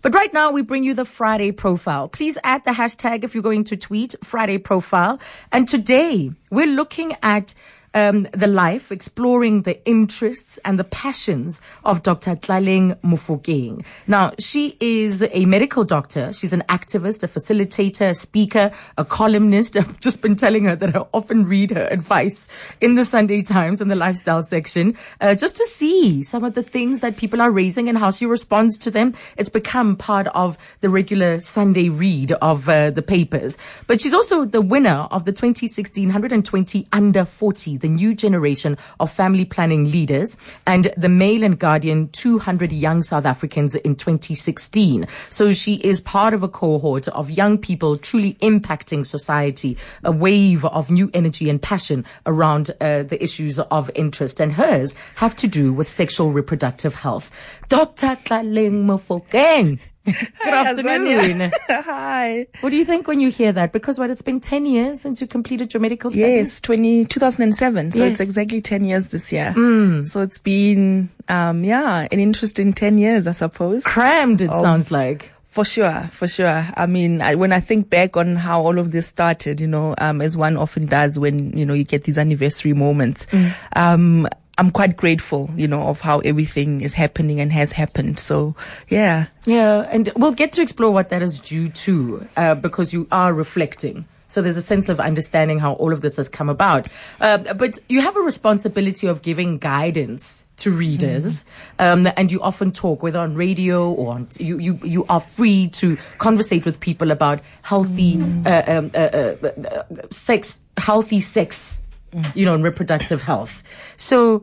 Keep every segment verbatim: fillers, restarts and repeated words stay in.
But right now, we bring you the Friday Profile. Please add the hashtag if you're going to tweet Friday Profile. And today, we're looking at Um, the life, exploring the interests and the passions of Doctor Tlaleng Mofokeng. Now, she is a medical doctor. She's an activist, a facilitator, a speaker, a columnist. I've just been telling her that I often read her advice in the Sunday Times in the lifestyle section, uh, just to see some of the things that people are raising and how she responds to them. It's become part of the regular Sunday read of uh, the papers. But she's also the winner of the twenty sixteen one hundred twenty under forty, the new generation of family planning leaders, and the Mail and Guardian two hundred young South Africans in twenty sixteen. So she is part of a cohort of young people truly impacting society, a wave of new energy and passion around uh, the issues of interest, and hers have to do with sexual reproductive health. Doctor Tlaleng Mofokeng. Good Hi, afternoon. Hi. What do you think when you hear that? Because what, it's been ten years since you completed your medical studies? Yes, twenty, two thousand seven. So Yes. it's exactly ten years this year. Mm. So it's been, um, yeah, an interesting ten years, I suppose. Crammed, it Of- sounds like. For sure, for sure. I mean, I, when I think back on how all of this started, you know, um, as one often does when, you know, you get these anniversary moments, Mm. um, I'm quite grateful, you know, of how everything is happening and has happened. So, yeah. Yeah, and we'll get to explore what that is due to, uh, because you are reflecting. So there's a sense of understanding how all of this has come about. Uh, but you have a responsibility of giving guidance to readers, mm-hmm. um, and you often talk, whether on radio or on, t- you, you, you are free to conversate with people about healthy, mm-hmm. uh, um, uh, uh, uh, sex, healthy sex, you know, and reproductive health. So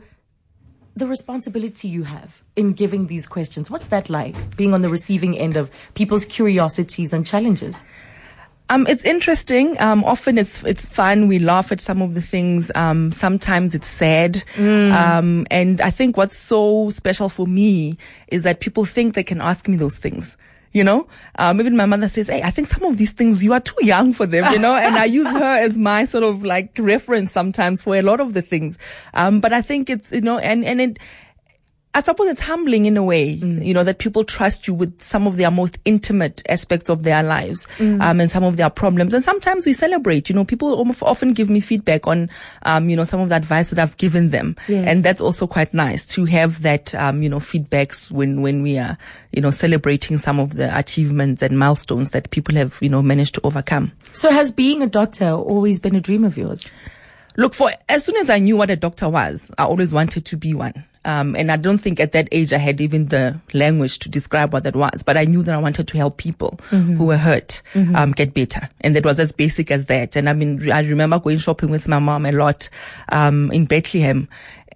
the responsibility you have in giving these questions, what's that like, being on the receiving end of people's curiosities and challenges? Um, it's interesting. Um, often it's, it's fun. We laugh at some of the things. Um, sometimes it's sad. Mm. Um, and I think what's so special for me is that people think they can ask me those things. You know, um, even my mother says, hey, I think some of these things you are too young for them, you know, and I use her as my sort of like reference sometimes for a lot of the things. Um, but I think it's, you know, and, and it, I suppose it's humbling in a way, mm. you know, that people trust you with some of their most intimate aspects of their lives, mm. um, and some of their problems. And sometimes we celebrate, you know, people often give me feedback on, um, you know, some of the advice that I've given them. Yes. And that's also quite nice to have that, um, you know, feedbacks when, when we are, you know, celebrating some of the achievements and milestones that people have, you know, managed to overcome. So has being a doctor always been a dream of yours? Look, for as soon as I knew what a doctor was, I always wanted to be one. Um, and I don't think at that age I had even the language to describe what that was, but I knew that I wanted to help people mm-hmm. who were hurt, mm-hmm. um, get better. And that was as basic as that. And I mean, I remember going shopping with my mom a lot, um, in Bethlehem.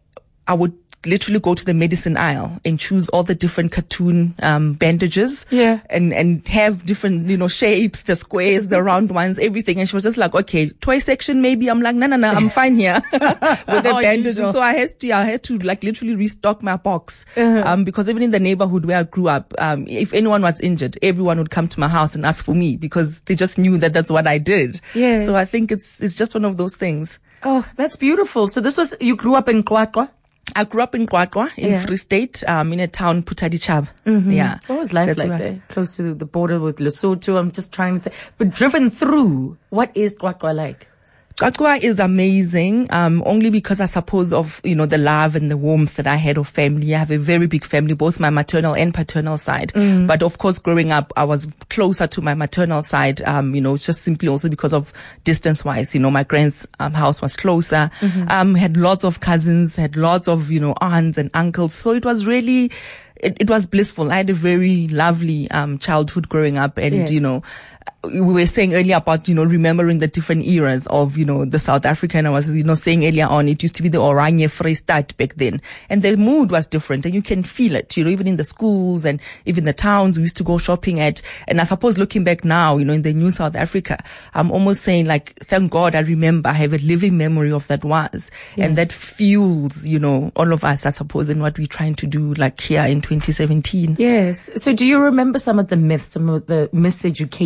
I would literally go to the medicine aisle and choose all the different cartoon um bandages, yeah, and and have different, you know, shapes, the squares, the round ones, everything. And she was just like, okay, toy section maybe. I'm like, no, no, no, I'm fine here with the Oh, bandages. usual. So I had to, I had to like literally restock my box, Uh-huh. um because even in the neighborhood where I grew up, um if anyone was injured, everyone would come to my house and ask for me because they just knew that that's what I did. Yes. So I think it's it's just one of those things. Oh, that's beautiful. So this was, you grew up in Kwatwa? I grew up in Kwatwa in Yeah. Free State, um, in a town, Putadichab. Mm-hmm. Yeah. What was life That's like where- there? Close to the border with Lesotho. I'm just trying to think. But driven through, what is Kwatwa like? Kwatwa is amazing, um, only because I suppose of, you know, the love and the warmth that I had of family. I have a very big family, both my maternal and paternal side. Mm. But of course, growing up, I was closer to my maternal side, um, you know, just simply also because of distance wise. You know, my grand's um, house was closer, mm-hmm. um, had lots of cousins, had lots of, you know, aunts and uncles. So it was really, it, it was blissful. I had a very lovely, um, childhood growing up, and, Yes. you know, we were saying earlier about, you know, remembering the different eras of, you know, the South African. I was, you know, saying earlier on, it used to be the Oranje Vrystaat back then. And the mood was different, and you can feel it, you know, even in the schools and even the towns we used to go shopping at. And I suppose looking back now, you know, in the new South Africa, I'm almost saying like, thank God I remember, I have a living memory of that was. Yes. And that fuels, you know, all of us, I suppose, in what we're trying to do like here in twenty seventeen. Yes. So do you remember some of the myths, some of the miseducation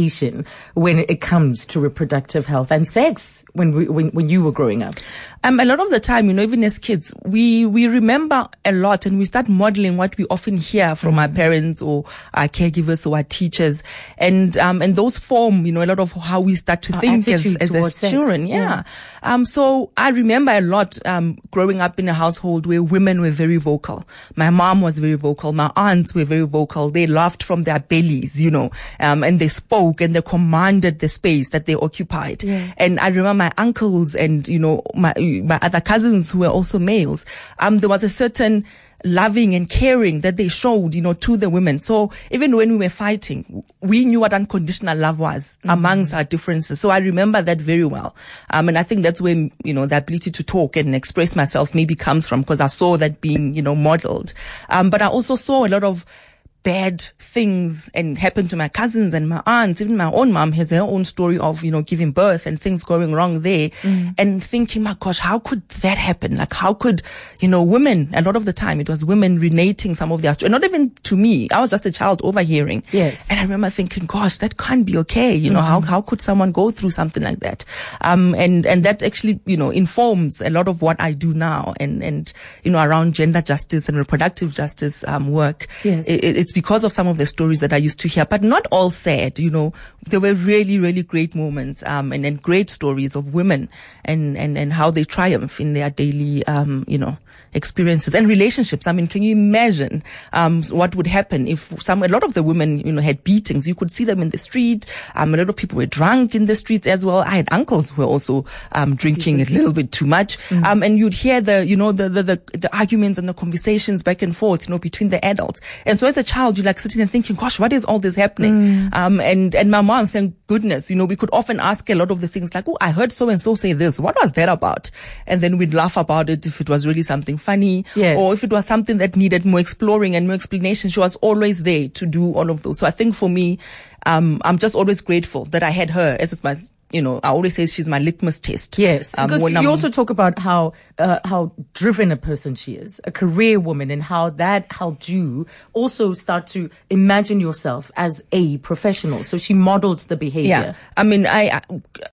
when it comes to reproductive health and sex when we, when, when you were growing up? Um, a lot of the time, you know, even as kids, we, we remember a lot and we start modeling what we often hear from mm-hmm. our parents or our caregivers or our teachers. And, um, and those form, you know, a lot of how we start to our think as, as, as children. Yeah. yeah. Um, so I remember a lot, um, growing up in a household where women were very vocal. My mom was very vocal. My aunts were very vocal. They laughed from their bellies, you know, um, and they spoke and they commanded the space that they occupied. Yeah. And I remember my uncles and, you know, my, my other cousins who were also males, um, there was a certain loving and caring that they showed, you know, to the women. So even when we were fighting, we knew what unconditional love was mm-hmm. amongst our differences. So I remember that very well. Um, and I think that's where, you know, the ability to talk and express myself maybe comes from, because I saw that being, you know, modeled. Um, but I also saw a lot of bad things and happened to my cousins and my aunts. Even my own mom has her own story of, you know, giving birth and things going wrong there mm. and thinking, my gosh, how could that happen? Like, how could, you know, women, a lot of the time it was women relating some of their story, not even to me. I was just a child overhearing. Yes. And I remember thinking, gosh, that can't be okay. You know, mm-hmm. how, how could someone go through something like that? Um, and, and that actually, you know, informs a lot of what I do now and, and, you know, around gender justice and reproductive justice, um, work. Yes. It, it's because of some of the stories that I used to hear, but not all sad. You know, there were really, really great moments, um, and, and great stories of women and, and, and how they triumph in their daily, um, you know, experiences and relationships. I mean, can you imagine, um, what would happen if some, a lot of the women, you know, had beatings. You could see them in the street. Um, a lot of people were drunk in the streets as well. I had uncles who were also, um, drinking a little bit too much. Mm-hmm. Um, and you'd hear the, you know, the, the, the, the arguments and the conversations back and forth, you know, between the adults. And so as a child, you're like sitting and thinking, gosh, what is all this happening? Mm. Um, and, and my mom, thank goodness, you know, we could often ask a lot of the things like, oh, I heard so and so say this. What was that about? And then we'd laugh about it if it was really something funny, yes. or if it was something that needed more exploring and more explanation. She was always there to do all of those. So I think for me, um, I'm just always grateful that I had her as my, you know, I always say she's my litmus test. Yes, um, because you I'm, also talk about how uh, how driven a person she is, a career woman, and how that helped you also start to imagine yourself as a professional. So she modeled the behavior. Yeah, I mean, I,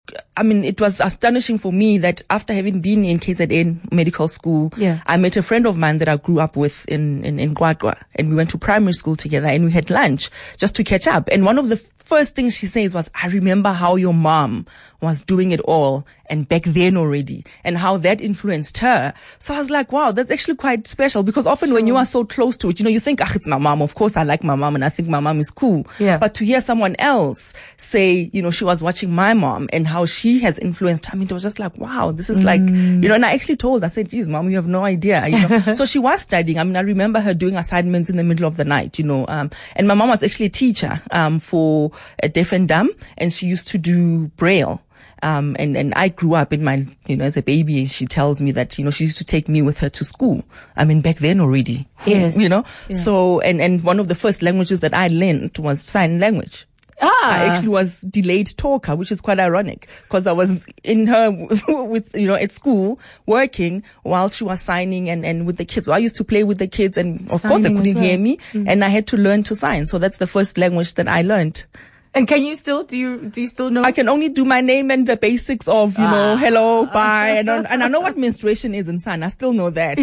I mean, it was astonishing for me that after having been in K Z N medical school, yeah. I met a friend of mine that I grew up with in in in Gwagwa, and we went to primary school together, and we had lunch just to catch up. And one of the first thing she says was, I remember how your mom was doing it all and back then already and how that influenced her. So I was like, wow, that's actually quite special, because often sure. when you are so close to it, you know, you think, ah, it's my mom. Of course I like my mom and I think my mom is cool. Yeah. But to hear someone else say, you know, she was watching my mom and how she has influenced her, I mean, it was just like, wow, this is mm. like, you know, and I actually told, I said, geez, mom, you have no idea, you know. So she was studying. I mean, I remember her doing assignments in the middle of the night, you know, um, and my mom was actually a teacher, um, for a deaf and dumb, and she used to do Braille. Um, and, and I grew up in my, you know, as a baby, she tells me that, you know, she used to take me with her to school. I mean, back then already, yes. you know, yeah. so, and, and one of the first languages that I learned was sign language. Ah. I actually was delayed talker, which is quite ironic, because I was in her with, you know, at school working while she was signing and, and with the kids. So I used to play with the kids, and of Signing course they couldn't well. hear me, mm. and I had to learn to sign. So that's the first language that I learned. And can you still, do you, do you still know? I can only do my name and the basics of, you know, ah. hello, bye. And, and I know what menstruation is in sign. I still know that.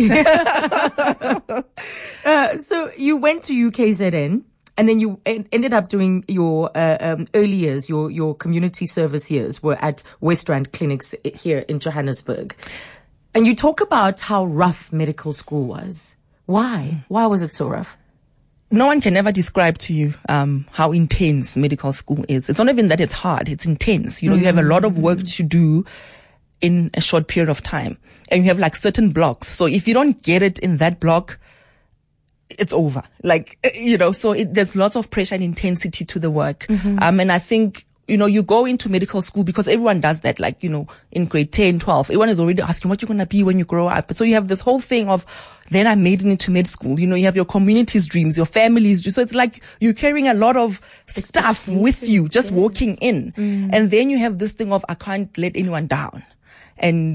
uh, so you went to U K Z N and then you en- ended up doing your, uh, um, early years, your, your community service years were at Westrand Clinics here in Johannesburg. And you talk about how rough medical school was. Why? Why was it so rough? No one can ever describe to you um how intense medical school is. It's not even that it's hard, it's intense. You know, mm-hmm. you have a lot of work to do in a short period of time. And you have like certain blocks. So if you don't get it in that block, it's over. Like, you know, so it, there's lots of pressure and intensity to the work. Mm-hmm. Um and I think, you know, you go into medical school because everyone does that, like, you know, in grade ten, twelve, everyone is already asking what you're going to be when you grow up. So you have this whole thing of, then I made it into med school. You know, you have your community's dreams, your family's dreams. So it's like you're carrying a lot of stuff with you, just yes. walking in. Mm. And then you have this thing of, I can't let anyone down. And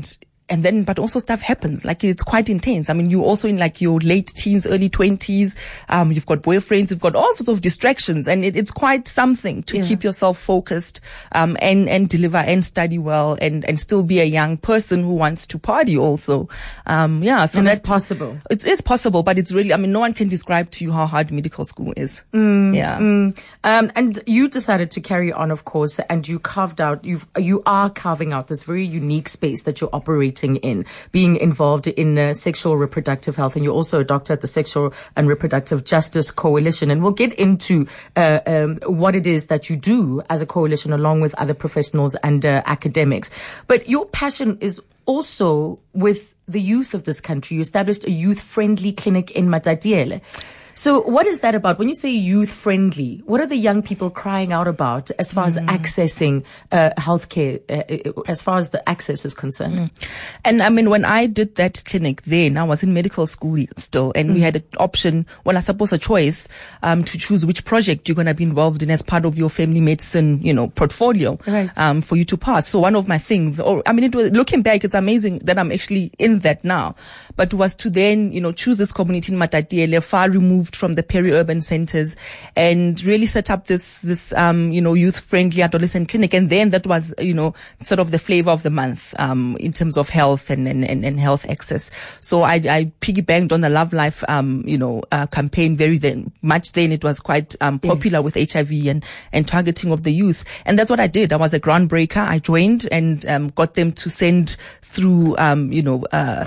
and then, but also stuff happens. Like, it's quite intense. I mean, you're also in like your late teens, early twenties. Um, you've got boyfriends, you've got all sorts of distractions, and it, it's quite something to yeah. keep yourself focused, um, and, and deliver and study well and, and still be a young person who wants to party also. Um, yeah. So and that's possible. It is possible, but it's really, I mean, no one can describe to you how hard medical school is. Mm, yeah. Mm. Um, and you decided to carry on, of course, and you carved out, you've, you are carving out this very unique space that you're operating in, being involved in uh, sexual reproductive health. And you're also a doctor at the Sexual and Reproductive Justice Coalition. And we'll get into uh, um, what it is that you do as a coalition along with other professionals and uh, academics. But your passion is also with the youth of this country. You established a youth-friendly clinic in Matatiele. So what is that about? When you say youth-friendly, what are the young people crying out about as far as mm. accessing uh, healthcare, uh, as far as the access is concerned? Mm. And I mean, when I did that clinic then, I was in medical school still, and mm. we had an option, well, I suppose a choice, um, to choose which project you're going to be involved in as part of your family medicine, you know, portfolio, right. um, for you to pass. So one of my things, or I mean, it was, looking back, it's amazing that I'm actually in that now, but was to then, you know, choose this community in Matatiele, far removed from the peri-urban centers, and really set up this, this, um, you know, youth-friendly adolescent clinic. And then that was, you know, sort of the flavor of the month, um, in terms of health and, and, and, and health access. So I, I piggybanked on the Love Life, um, you know, uh, campaign very then, much then it was quite, um, popular yes. with H I V and, and targeting of the youth. And that's what I did. I was a groundbreaker. I joined and, um, got them to send through, um, you know, uh,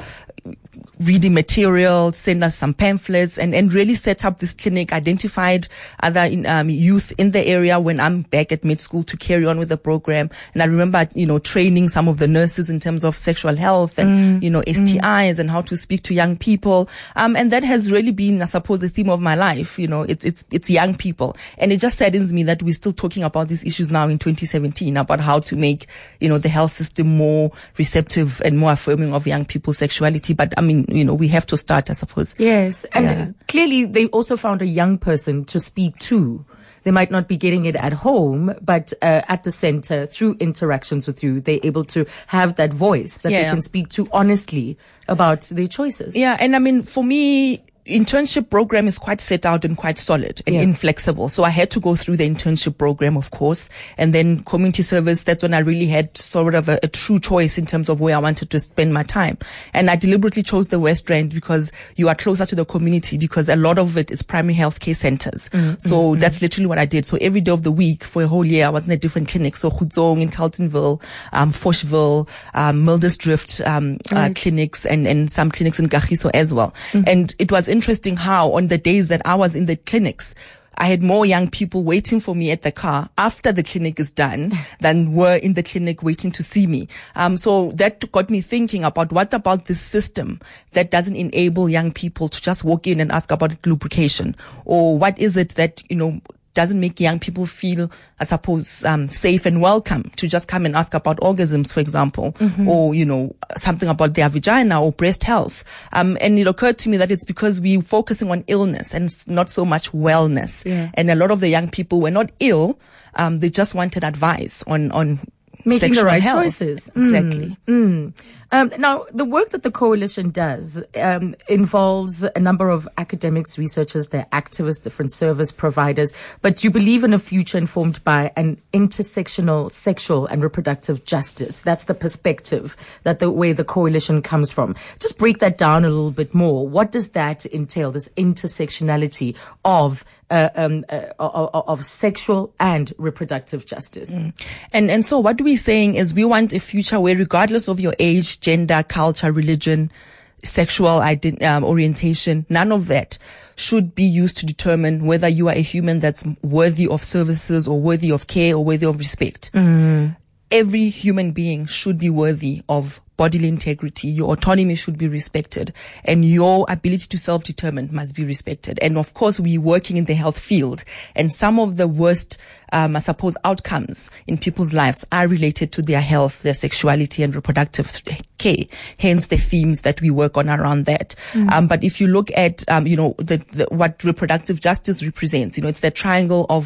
reading material, send us some pamphlets, and, and really set up this clinic, identified other in, um, youth in the area when I'm back at med school to carry on with the program. And I remember, you know, training some of the nurses in terms of sexual health and, mm. you know, S T Is mm. and how to speak to young people. Um, and that has really been, I suppose, the theme of my life. You know, it's, it's, it's young people. And it just saddens me that we're still talking about these issues now in twenty seventeen, about how to make, you know, the health system more receptive and more affirming of young people's sexuality. But I mean, you know, we have to start, I suppose. Yes. And yeah. clearly they also found a young person to speak to. They might not be getting it at home, but uh, at the center, through interactions with you, they're able to have that voice that yeah. they can speak to honestly about their choices. Yeah. And I mean, for me, internship program is quite set out and quite solid and yeah. inflexible. So I had to go through the internship program, of course, and then community service. That's when I really had sort of a, a true choice in terms of where I wanted to spend my time. And I deliberately chose the West Rand because you are closer to the community, because a lot of it is primary health care centers. Mm-hmm. So mm-hmm. that's literally what I did. So every day of the week for a whole year, I was in a different clinic. So Khudzong in Carltonville, um, Foshville, um, Mildersdrift, um, right. uh, clinics, and, and some clinics in Kagiso as well. Mm-hmm. And it was interesting how on the days that I was in the clinics, I had more young people waiting for me at the car after the clinic is done than were in the clinic waiting to see me. Um, so that got me thinking about what about this system that doesn't enable young people to just walk in and ask about lubrication, or what is it that, you know, doesn't make young people feel, I suppose, um, safe and welcome to just come and ask about orgasms, for example, mm-hmm. or, you know, something about their vagina or breast health. Um, and it occurred to me that it's because we're focusing on illness and not so much wellness. Yeah. And a lot of the young people were not ill. Um, they just wanted advice on, on, making the right health. choices. Exactly. Mm, mm. Um, now, the work that the coalition does um, involves a number of academics, researchers, they're activists, different service providers, but you believe in a future informed by an intersectional sexual and reproductive justice. That's the perspective that the way the coalition comes from. Just break that down a little bit more. What does that entail, this intersectionality of uh, um, uh, of, of sexual and reproductive justice? Mm. And and so what we're saying is we want a future where, regardless of your age, gender, culture, religion, sexual ident- um, orientation, none of that should be used to determine whether you are a human that's worthy of services or worthy of care or worthy of respect. Mm. Every human being should be worthy of bodily integrity. Your autonomy should be respected, and your ability to self-determine must be respected. And of course, we're working in the health field, and some of the worst, um, I suppose, outcomes in people's lives are related to their health, their sexuality, and reproductive care. Hence, the themes that we work on around that. Mm. Um, but if you look at, um, you know, the, the, what reproductive justice represents, you know, it's the triangle of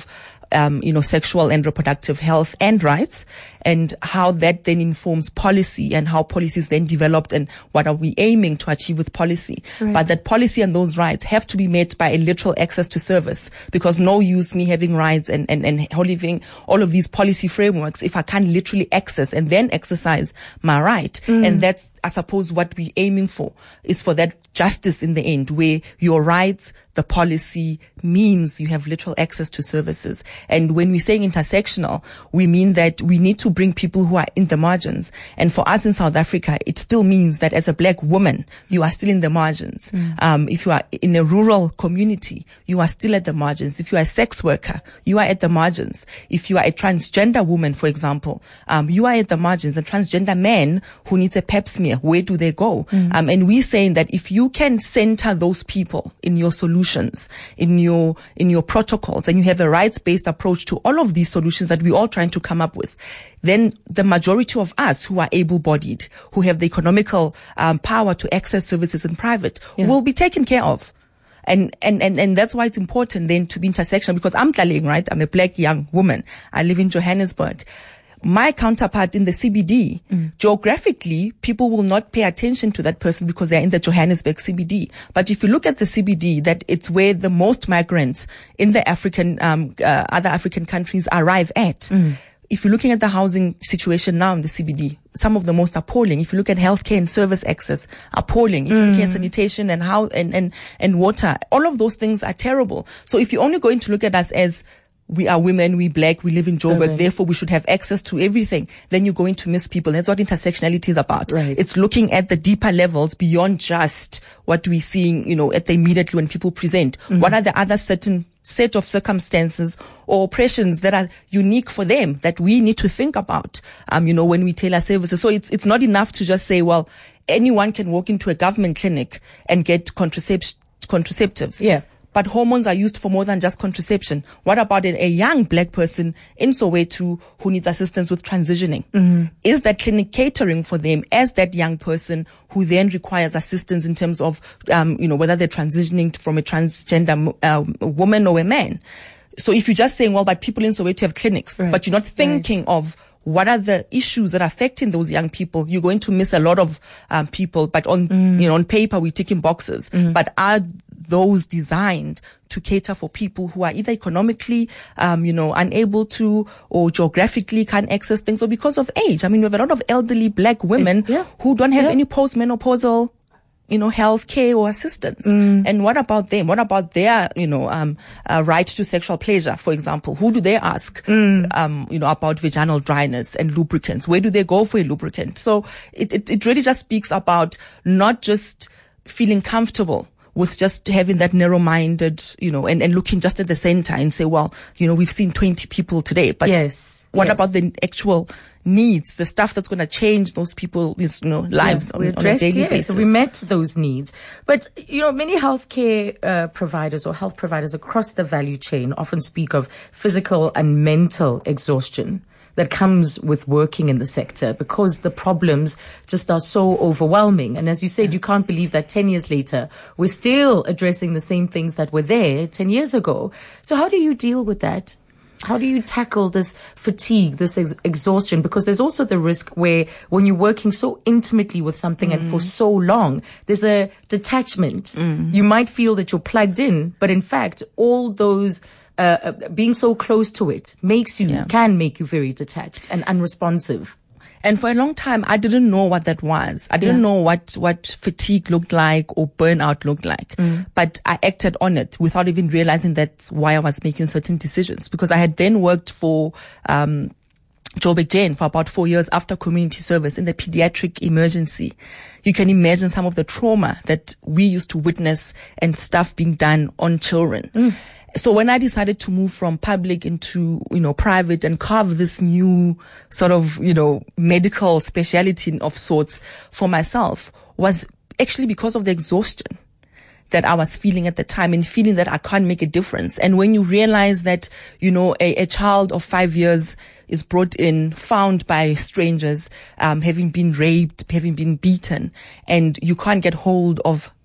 um, you know, sexual and reproductive health and rights, and how that then informs policy and how policy is then developed and what are we aiming to achieve with policy. Right. But that policy and those rights have to be met by a literal access to service, because no use me having rights and, and, and having all of these policy frameworks if I can't literally access and then exercise my right. Mm. And that's, I suppose, what we're aiming for, is for that justice in the end, where your rights, the policy means you have literal access to services. And when we're saying intersectional, we mean that we need to bring people who are in the margins. And for us in South Africa, it still means that as a black woman, you are still in the margins. Mm. Um, if you are in a rural community, you are still at the margins. If you are a sex worker, you are at the margins. If you are a transgender woman, for example, um, you are at the margins. A transgender man who needs a pap smear, where do they go? Mm. Um, and we're saying that if you can center those people in your solutions, in your, in your protocols, and you have a rights-based approach to all of these solutions that we're all trying to come up with, then the majority of us who are able-bodied, who have the economical um, power to access services in private, yeah. will be taken care of. And, and, and, and that's why it's important then to be intersectional, because I'm Tlaleng, right? I'm a black young woman. I live in Johannesburg. My counterpart in the C B D, mm. geographically, people will not pay attention to that person because they're in the Johannesburg C B D. But if you look at the C B D, that it's where the most migrants in the African, um, uh, other African countries arrive at. Mm. If you're looking at the housing situation now in the C B D, some of the most appalling. If you look at healthcare and service access, appalling. If mm. you look at sanitation and how, and, and, and water, all of those things are terrible. So if you're only going to look at us as we are women, we black, we live in Joburg, okay. therefore we should have access to everything, then you're going to miss people. That's what intersectionality is about. Right. It's looking at the deeper levels beyond just what we're seeing, you know, at the immediately when people present. Mm-hmm. What are the other certain set of circumstances or oppressions that are unique for them that we need to think about, um, you know, when we tailor services. So it's, it's not enough to just say, well, anyone can walk into a government clinic and get contracept- contraceptives. Yeah. But hormones are used for more than just contraception. What about a, a young black person in Soweto who needs assistance with transitioning? Mm-hmm. Is that clinic catering for them as that young person who then requires assistance in terms of, um, you know, whether they're transitioning from a transgender uh, woman or a man? So if you're just saying, well, but people in Soweto have clinics, right. but you're not thinking right. of what are the issues that are affecting those young people, you're going to miss a lot of um, people. But on, mm. you know, on paper, we're ticking boxes. Mm. But are those designed to cater for people who are either economically, um, you know, unable to, or geographically can't access things, or because of age? I mean, we have a lot of elderly black women yeah. who don't have yeah. any postmenopausal, you know, health care or assistance. Mm. And what about them? What about their, you know, um, uh, right to sexual pleasure, for example? Who do they ask, mm. um, you know, about vaginal dryness and lubricants? Where do they go for a lubricant? So it, it, it really just speaks about not just feeling comfortable with just having that narrow-minded, you know, and, and looking just at the center and say, well, you know, we've seen twenty people today, but yes, what yes. about the actual needs, the stuff that's going to change those people's, you know, lives yeah, on, on a daily yes. basis? So we met those needs. But, you know, many healthcare uh, providers or health providers across the value chain often speak of physical and mental exhaustion that comes with working in the sector, because the problems just are so overwhelming. And as you said, you can't believe that ten years later, we're still addressing the same things that were there ten years ago. So how do you deal with that? How do you tackle this fatigue, this ex- exhaustion? Because there's also the risk where when you're working so intimately with something mm. and for so long, there's a detachment. Mm. You might feel that you're plugged in, but in fact, all those Uh, being so close to it makes you, yeah. can make you very detached and unresponsive. And for a long time, I didn't know what that was. I didn't yeah. know what, what fatigue looked like or burnout looked like. Mm. But I acted on it without even realizing that's why I was making certain decisions. Because I had then worked for, um, Joburg Jane for about four years after community service in the pediatric emergency. You can imagine some of the trauma that we used to witness and stuff being done on children. Mm. So when I decided to move from public into, you know, private and carve this new sort of, you know, medical speciality of sorts for myself, was actually because of the exhaustion that I was feeling at the time, and feeling that I can't make a difference. And when you realize that, you know, a, a child of five years is brought in, found by strangers, um, having been raped, having been beaten, and you can't get hold of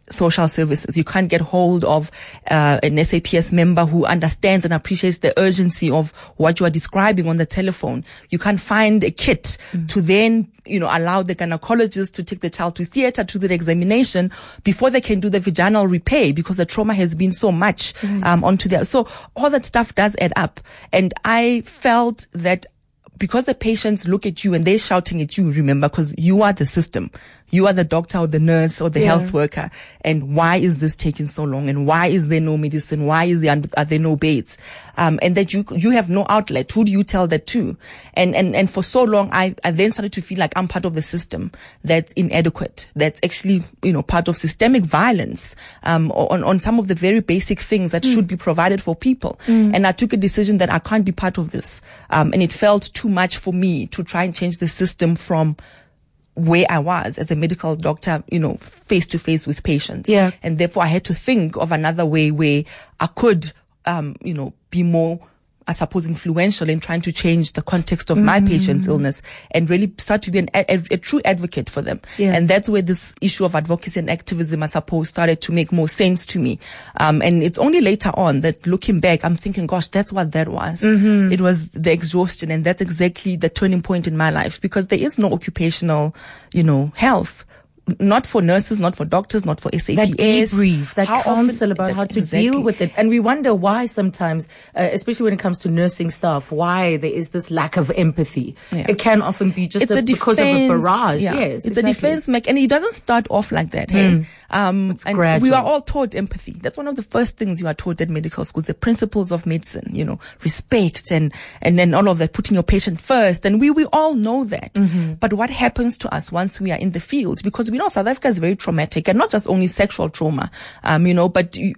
social services. You can't get hold of uh, an S A P S member who understands and appreciates the urgency of what you are describing on the telephone. You can't find a kit mm. to then, you know, allow the gynecologist to take the child to theater, to the examination before they can do the vaginal repair because the trauma has been so much right. um, onto there. So all that stuff does add up. And I felt that because the patients look at you and they're shouting at you, remember, because you are the system. You are the doctor or the nurse or the yeah. health worker. And why is this taking so long? And why is there no medicine? Why is there, are there no beds? Um, and that you, you have no outlet. Who do you tell that to? And, and, and for so long, I, I then started to feel like I'm part of the system that's inadequate, that's actually, you know, part of systemic violence, um, on, on some of the very basic things that mm. should be provided for people. Mm. And I took a decision that I can't be part of this. Um, and it felt too much for me to try and change the system from where I was as a medical doctor, you know, face to face with patients. Yeah. And therefore I had to think of another way where I could, um, you know, be more, I suppose, influential in trying to change the context of mm-hmm. my patient's illness and really start to be an, a, a true advocate for them. Yeah. And that's where this issue of advocacy and activism, I suppose, started to make more sense to me. Um, and it's only later on that looking back, I'm thinking, gosh, that's what that was. Mm-hmm. It was the exhaustion. And that's exactly the turning point in my life because there is no occupational, you know, health. Not for nurses, not for doctors, not for S A P S. That debrief, that how counsel often, about that, how to exactly. deal with it. And we wonder why sometimes, uh, especially when it comes to nursing staff, why there is this lack of empathy. Yeah. It can often be just it's a, a defense, because of a barrage. Yeah. Yes, It's exactly. a defense mechanism. And it doesn't start off like that. Hey? Mm. Um, it's and gradual. We are all taught empathy. That's one of the first things you are taught at medical schools, the principles of medicine, you know, respect and, and then all of that, putting your patient first. And we, we all know that. Mm-hmm. But what happens to us once we are in the field? Because we know South Africa is very traumatic and not just only sexual trauma, um, you know, but you,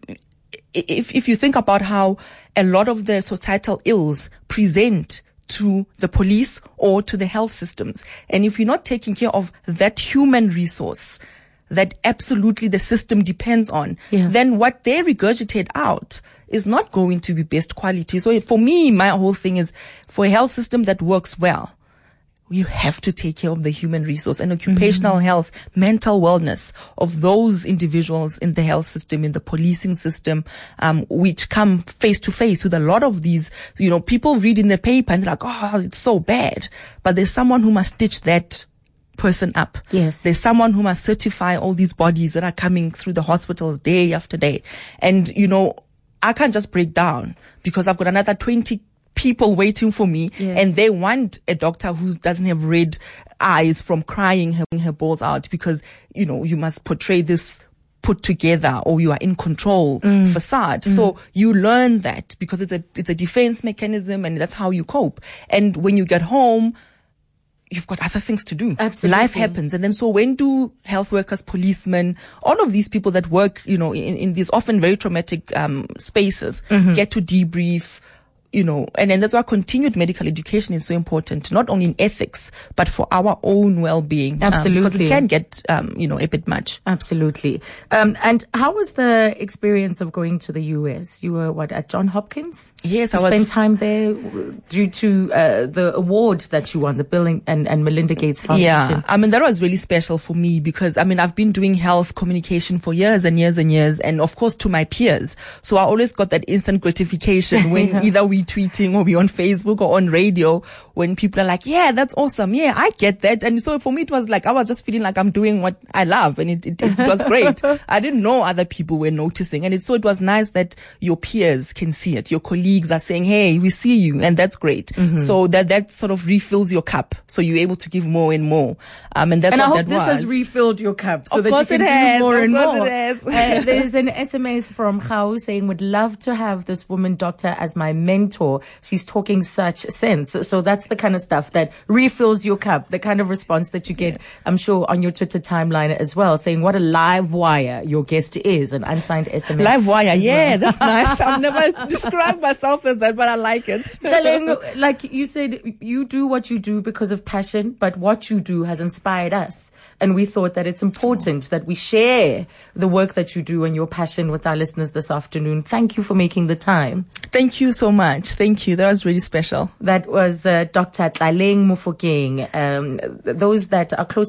if, if you think about how a lot of the societal ills present to the police or to the health systems. And if you're not taking care of that human resource that absolutely the system depends on, yeah. then what they regurgitate out is not going to be best quality. So for me, my whole thing is for a health system that works well, you have to take care of the human resource and occupational mm-hmm. health, mental wellness of those individuals in the health system, in the policing system, um, which come face to face with a lot of these, you know, people read in the paper and they're like, oh, it's so bad. But there's someone who must stitch that person up. Yes. There's someone who must certify all these bodies that are coming through the hospitals day after day. And, you know, I can't just break down because I've got another twenty people waiting for me yes. and they want a doctor who doesn't have red eyes from crying her, her balls out because, you know, you must portray this put together or you are in control mm. facade. Mm. So you learn that because it's a, it's a defense mechanism and that's how you cope. And when you get home, you've got other things to do. Absolutely. Life happens. And then so when do health workers, policemen, all of these people that work, you know, in, in these often very traumatic um, spaces mm-hmm. get to debrief, you know, and then that's why continued medical education is so important, not only in ethics, but for our own well-being. Absolutely. Um, because it can get, um, you know, a bit much. Absolutely. Um, and how was the experience of going to the U S? You were, what, at Johns Hopkins? Yes, you I was. spent time there due to uh, the awards that you won, the Bill and, and Melinda Gates Foundation. Yeah, I mean, that was really special for me because, I mean, I've been doing health communication for years and years and years, and of course to my peers. So I always got that instant gratification when yeah. either we tweeting or we on Facebook or on radio when people are like, yeah, that's awesome. Yeah, I get that. And so for me, it was like, I was just feeling like I'm doing what I love. And it, it, it was great. I didn't know other people were noticing. And it, so it was nice that your peers can see it. Your colleagues are saying, hey, we see you. And that's great. Mm-hmm. So that, that sort of refills your cup. So you're able to give more and more. Um, and that's and what I hope that this was. has refilled your cup so of that you can it do has. more of and course more. It has. uh, there's an S M S from Khao saying, would love to have this woman doctor as my mentor. She's talking such sense. So that's the kind of stuff that refills your cup, the kind of response that you get, yeah. I'm sure, on your Twitter timeline as well, saying what a live wire your guest is, an unsigned S M S. Live wire, yeah, well. That's nice. I've never described myself as that, but I like it. Telling, like you said, you do what you do because of passion, but what you do has inspired us. And we thought that it's important oh. that we share the work that you do and your passion with our listeners this afternoon. Thank you for making the time. Thank you so much. Thank you. That was really special. That was uh, Doctor Tlaleng Mofokeng. Um, those that are close enough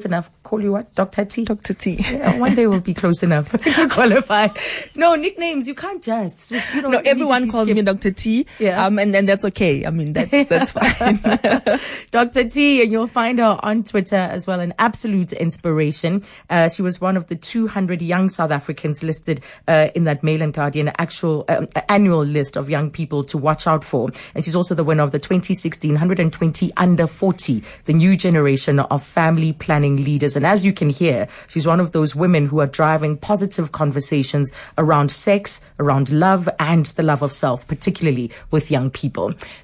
call you what? Doctor T? Doctor T. Yeah, one day we'll be close enough to qualify. No, nicknames, you can't just. You know, no, everyone calls skip. me Doctor T. Yeah. Um, and then that's okay. I mean, that's, that's fine. Doctor T, and you'll find her on Twitter as well, an absolute inspiration. Uh, she was one of the two hundred young South Africans listed uh, in that Mail and Guardian actual um, annual list of young people to watch out for. And she's also the winner of the twenty sixteen one hundred twenty under forty, the new generation of family planning leaders. And as you can hear, she's one of those women who are driving positive conversations around sex, around love, and the love of self, particularly with young people.